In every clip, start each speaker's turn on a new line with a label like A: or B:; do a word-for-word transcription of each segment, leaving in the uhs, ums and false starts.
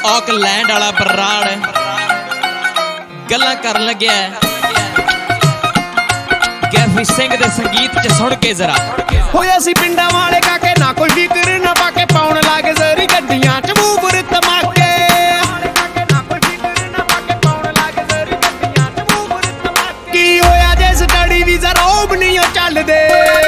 A: Auckland वाला बराड़ गल्लां कर लग्या गैफी सिंह दे संगीत च सुन के जरा
B: होया सी पिंडा वाले काके ना कोई फिक्र ना पाके पाउन लागे जरी गड्डियां च मूवर धमाके की होया जे स्टडी वीजा रोब नहीं चल दे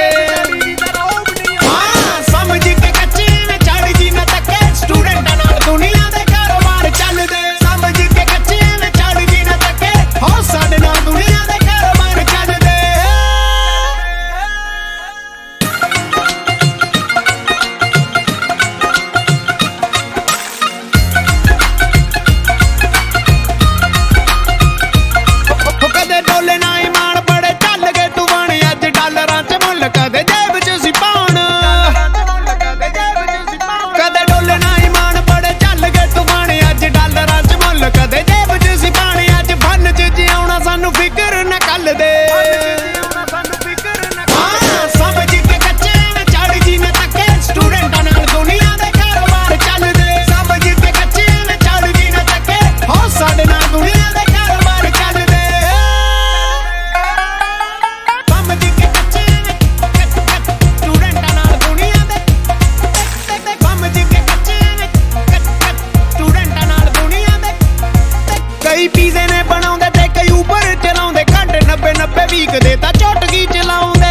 B: पीजे ने बनाउंदे ते कई ऊपर चलाउंदे घंटे नब्बे नब्बे वीक दे ता चुटकी चलाउंदे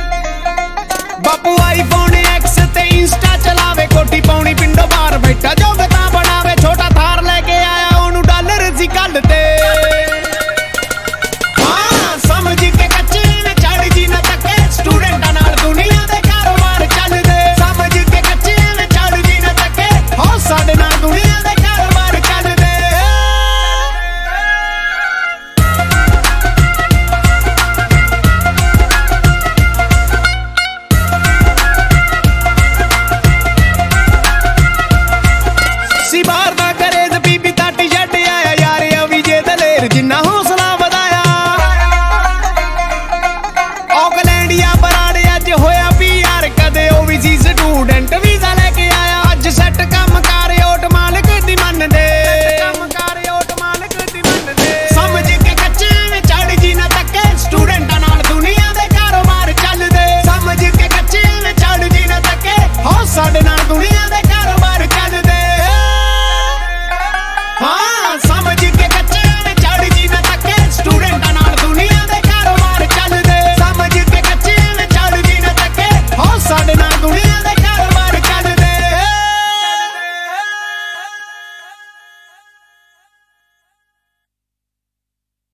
B: बापू आईफोन एक्स ते इंस्टा चलावे कोठी पाउनी पिंडो बाहर बैठा जो